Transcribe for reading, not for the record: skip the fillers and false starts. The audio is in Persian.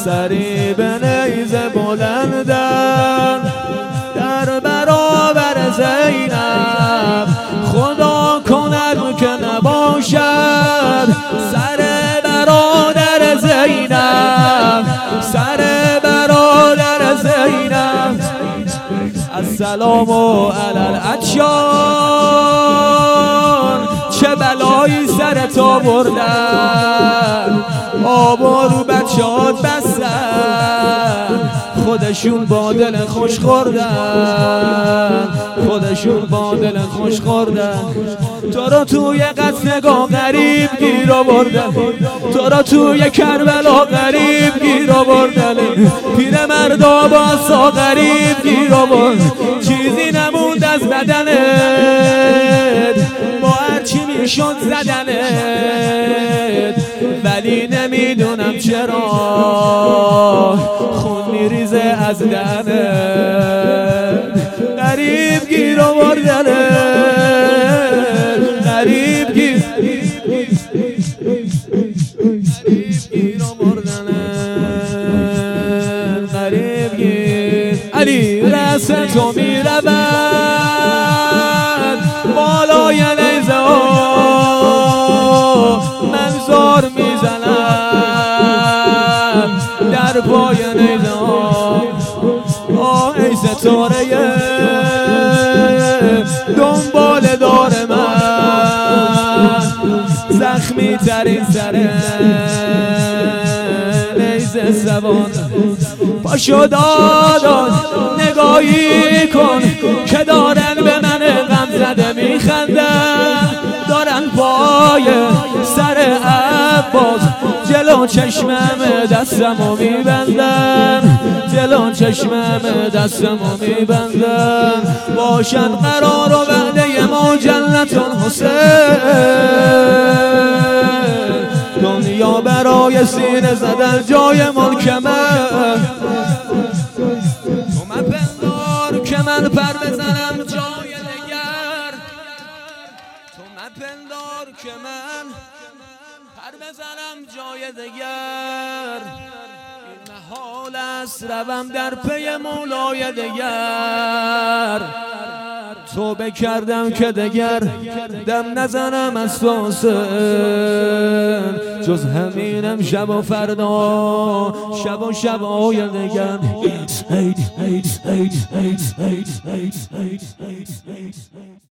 سری به نیزه بلندن در برابر زینب. خدا کند که نباشد سر برادر زینب، سر برادر زینب. السلام علی العطشان، چه بلایی سرت آوردن، آبارو بچه‌هات بستن، خودشون با دل خوش خوردن، خودشون با دل خوش خوردن. تو را توی قصدگاه غریب گیر آوردن، تو را توی کربلا غریب گیر آوردن، پیرمردا با عصا غریب گیر آوردن. چیزی نموند از بدنت، با هرچی میشد زدنت، ولی نمیدونم چرا خون میریزه از دهنت. غریب گیر آوردنت، غریب گیر آوردنت، غریب گیر. علی رأس تو میرود بالای نیزه ها، من زار میزنم در پای نیزه ها. آه ای ستاره دنبال دار من، زخمی ترین سر نیزه زبان. پاشو دادان نگاهی کن که دارن به من غم زده میخندن، دارن پای سر عباس جلو چشمم دستمو میبندن، جلو چشمم دستمو میبندن. باشن قرار و وعده ما جنت الحسین، دنیا برای سینه زدن جای ملک من. تو مپندار که من پر بزنم جای دگر، تو مپندار که من پر بزنم جای دگر. این محال است روم در پی مولای دگر، توبه کردم که دگر دم نزنم از تو حسین، جز همینم شب و فردا، شب و شبای دگر.